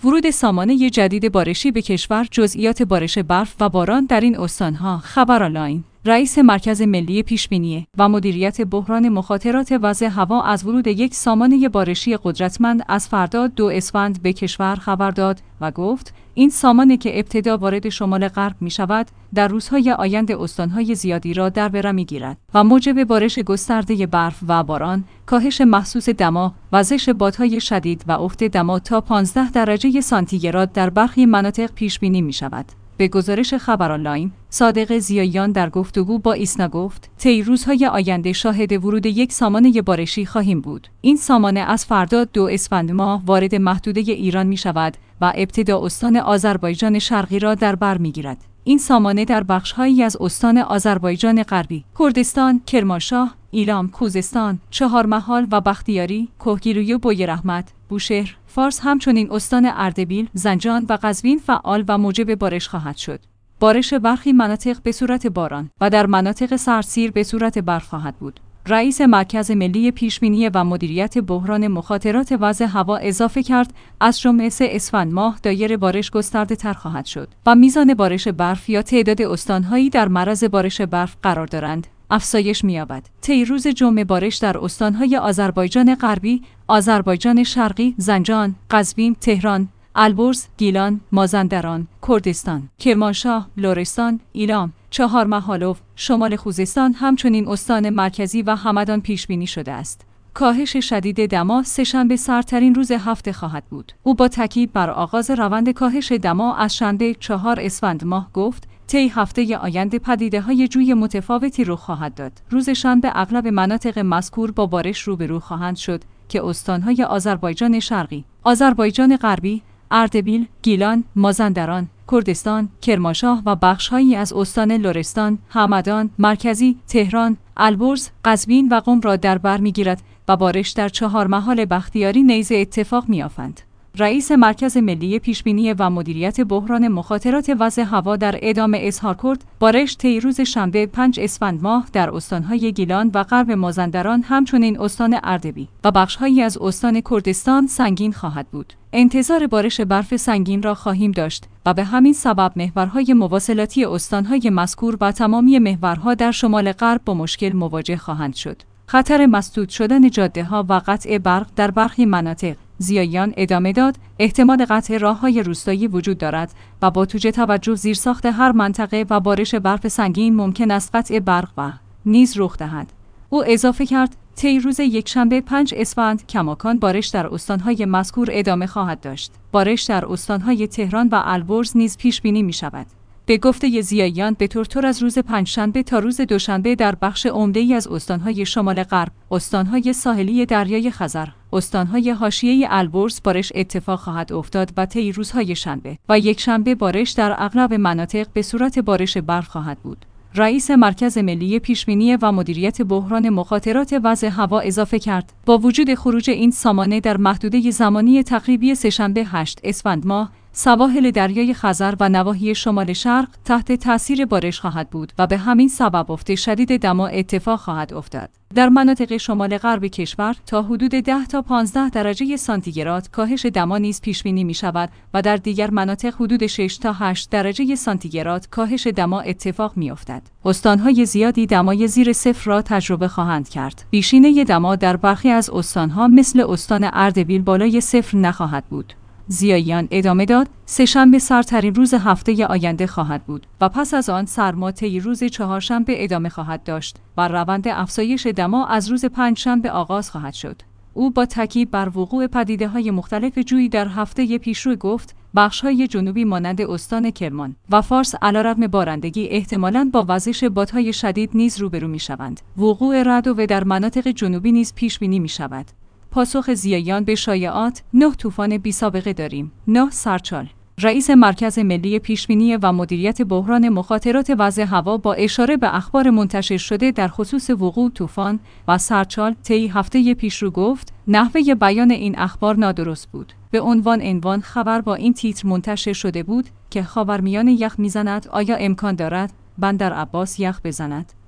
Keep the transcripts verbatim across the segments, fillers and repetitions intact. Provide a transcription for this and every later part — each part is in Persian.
ورود سامانه جدید بارشی به کشور، جزئیات بارش برف و باران در این استانها. خبر آنلاین. رئیس مرکز ملی پیشبینی و مدیریت بحران مخاطرات وضع هوا از ورود یک سامانه بارشی قدرتمند از فردا دو اسفند به کشور خبر داد و گفت این سامانه که ابتدا وارد شمال غرب می شود، در روزهای آینده استانهای زیادی را در بر می‌گیرد و موجب بارش گسترده برف و باران، کاهش محسوس دما، وزش بادهای شدید و افت دما تا پانزده درجه سانتیگراد در برخی مناطق پیش بینی می شود. به گزارش خبر آنلاین، صادق ضیاییان در گفتگو با ایسنا گفت: طی روزهای آینده شاهد ورود یک سامانه بارشی خواهیم بود. این سامانه از فردا دو اسفند ماه وارد محدوده ایران می شود و ابتدا استان آذربایجان شرقی را در بر می گیرد. این سامانه در بخش‌هایی از استان آذربایجان غربی، کردستان، کرمانشاه، ایلام، خوزستان، چهارمحال و بختیاری، کهگیلوی و بویراحمد، بوشهر، فارس همچنین استان اردبیل، زنجان و قزوین فعال و موجب بارش خواهد شد. بارش برخی مناطق به صورت باران و در مناطق سردسیر به صورت برف خواهد بود. رئیس مرکز ملی پیشبینی و مدیریت بحران مخاطرات وضع هوا اضافه کرد از جمعه سه اسفند ماه دایر بارش گسترده تر خواهد شد و میزان بارش برف یا تعداد استانهایی در معرض بارش برف قرار دارند افزایش می‌یابد. طی روز جمعه بارش در استانهای آذربایجان غربی، آذربایجان شرقی، زنجان، قزوین، تهران، البرز، گیلان، مازندران، کردستان، کرمانشاه، لرستان، ایلام، چهارمحال، شمال خوزستان همچنین استان مرکزی و همدان پیش بینی شده است. کاهش شدید دما سه‌شنبه سردترین روز هفته خواهد بود. او با تاکید بر آغاز روند کاهش دما از شنبه چهار اسفند ماه گفت: طی هفته آینده پدیده‌های جوی متفاوتی رخ خواهد داد. روز شنبه اغلب مناطق مذکور با بارش روبرو خواهند شد که استان‌های آذربایجان شرقی، آذربایجان غربی، اردبیل، گیلان، مازندران، کردستان، کرمانشاه و بخش‌هایی از استان لرستان، همدان، مرکزی، تهران، البرز، قزوین و قم را در بر می‌گیرد و بارش در چهارمحال بختیاری نیز اتفاق می‌یافند. رئیس مرکز ملی پیشبینی و مدیریت بحران مخاطرات وضع هوا در ادامه اظهار کرد: بارش طی روز شنبه پنج اسفند ماه در استانهای گیلان و غرب مازندران همچنین استان اردبیل و بخش‌هایی از استان کردستان سنگین خواهد بود. انتظار بارش برف سنگین را خواهیم داشت و به همین سبب محورهای مواصلاتی استانهای مذکور و تمامی محورها در شمال غرب با مشکل مواجه خواهند شد. خطر مسدود شدن جاده‌ها و قطع برق در برخی مناطق. ضیاییان ادامه داد: احتمال قطع راه‌های روستایی وجود دارد و با توجه توجه زیرساخت هر منطقه و بارش برف سنگین ممکن است قطع برق و نیز رخ دهد. او اضافه کرد: طی روز یکشنبه پنج اسفند کماکان بارش در استانهای مذکور ادامه خواهد داشت. بارش در استانهای تهران و البرز نیز پیش بینی می شود. به گفته ضیاییان به طور از روز پنجشنبه تا روز دوشنبه در بخش عمده‌ای از استانهای شمال غرب، استانهای ساحلی دریای خزر، استانهای حاشیه البرز بارش اتفاق خواهد افتاد و طی روزهای شنبه و یکشنبه بارش در اغلب مناطق به صورت بارش برف خواهد بود. رئیس مرکز ملی پیشبینی و مدیریت بحران مخاطرات وضع هوا اضافه کرد: با وجود خروج این سامانه در محدوده زمانی تقریبی سه‌شنبه هشت اسفند ماه، سواحل دریای خزر و نواحی شمال شرق تحت تأثیر بارش خواهد بود و به همین سبب افت شدید دما اتفاق خواهد افتاد. در مناطق شمال غرب کشور تا حدود ده تا پانزده درجه سانتیگراد کاهش دما نیز پیش بینی می شود و در دیگر مناطق حدود شش تا هشت درجه سانتیگراد کاهش دما اتفاق می افتد. استانهای زیادی دمای زیر صفر را تجربه خواهند کرد. بیشینه دما در برخی از استانها مثل استان اردبیل بالای صفر نخواهد بود. ضیاییان ادامه داد: سه‌شنبه سردترین روز هفته آینده خواهد بود و پس از آن سرما طی روز چهارشنبه ادامه خواهد داشت و روند افزایش دما از روز پنجشنبه آغاز خواهد شد. او با تاکید بر وقوع پدیده‌های مختلف جویی در هفته پیشرو گفت: بخش‌های جنوبی مانند استان کرمان و فارس علیرغم بارندگی احتمالاً با وزش بادهای شدید نیز روبرو می‌شوند. وقوع رعد و در مناطق جنوبی نیز پیش بینی می‌شود. پاسخ ضیاییان به شایعات: نه طوفان بی‌سابقه داریم. نه سرچال. رئیس مرکز ملی پیشبینی و مدیریت بحران مخاطرات وضع هوا با اشاره به اخبار منتشر شده در خصوص وقوع طوفان و سرچال طی هفته پیشرو گفت: نحوه بیان این اخبار نادرست بود. به عنوان عنوان خبر با این تیتر منتشر شده بود که خاورمیانه یخ میزند، آیا امکان دارد بندر عباس یخ بزند؟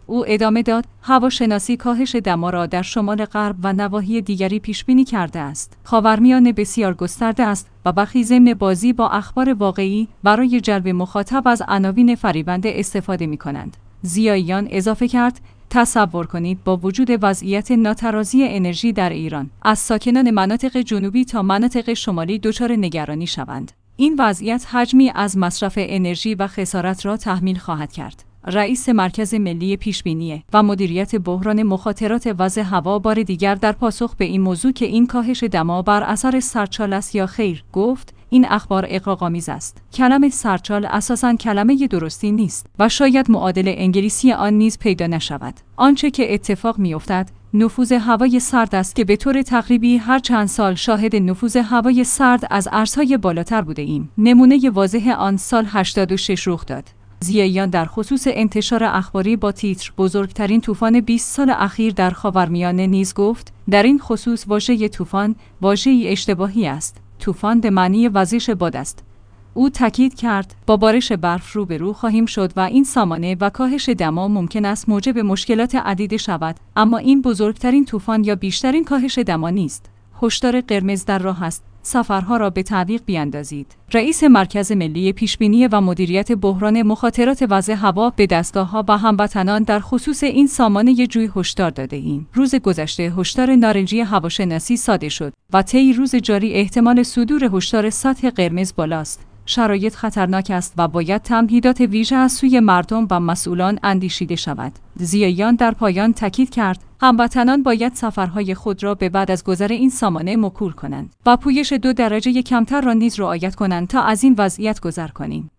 او ادامه داد: هواشناسی کاهش دما را در شمال غرب و نواحی دیگری پیش بینی کرده است. خاورمیانه بسیار گسترده است و برخی ضمن بازی با اخبار واقعی برای جلب مخاطب از عناوین فریبنده استفاده می‌کنند. زیاییان اضافه کرد: تصور کنید با وجود وضعیت ناترازی انرژی در ایران، از ساکنان مناطق جنوبی تا مناطق شمالی دچار نگرانی شوند. این وضعیت حجمی از مصرف انرژی و خسارت را تحمیل خواهد کرد. رئیس مرکز ملی پیشبینی و مدیریت بحران مخاطرات وضع هوا بار دیگر در پاسخ به این موضوع که این کاهش دما بر اثر سرچال است یا خیر، گفت: این اخبار اغراق‌آمیز است. کلمه سرچال اساساً کلمه درستی نیست و شاید معادل انگلیسی آن نیز پیدا نشود. آنچه که اتفاق می‌افتد نفوذ هوای سرد است که به طور تقریبی هر چند سال شاهد نفوذ هوای سرد از ارزهای بالاتر بوده ایم. نمونه واضح آن سال هشتاد و شش رخ داد. زیاییان در خصوص انتشار اخباری با تیتر بزرگترین طوفان بیست سال اخیر در خاورمیانه نیز گفت: در این خصوص واژه طوفان واژه‌ای اشتباهی است. طوفان به معنی وزش باد است. او تاکید کرد: با بارش برف روبرو خواهیم شد و این سامانه و کاهش دما ممکن است موجب مشکلات عدیده شود، اما این بزرگترین طوفان یا بیشترین کاهش دما نیست. هشدار قرمز در راه است. سفرها را به تعویق بیاندازید. رئیس مرکز ملی پیشبینی و مدیریت بحران مخاطرات وضع هوا به دستگاه‌ها و هموطنان در خصوص این سامانه جوی هشدار داده ایم. روز گذشته هشدار نارنجی هواشناسی صادر شد و طی روز جاری احتمال صدور هشدار سطح قرمز بالاست. شرایط خطرناک است و باید تمهیدات ویژه از سوی مردم و مسئولان اندیشیده شود. زیاییان در پایان تاکید کرد: هموطنان باید سفرهای خود را به بعد از گذر این سامانه موکول کنند و پویش دو درجه کمتر را نیز رعایت کنند تا از این وضعیت گذر کنیم.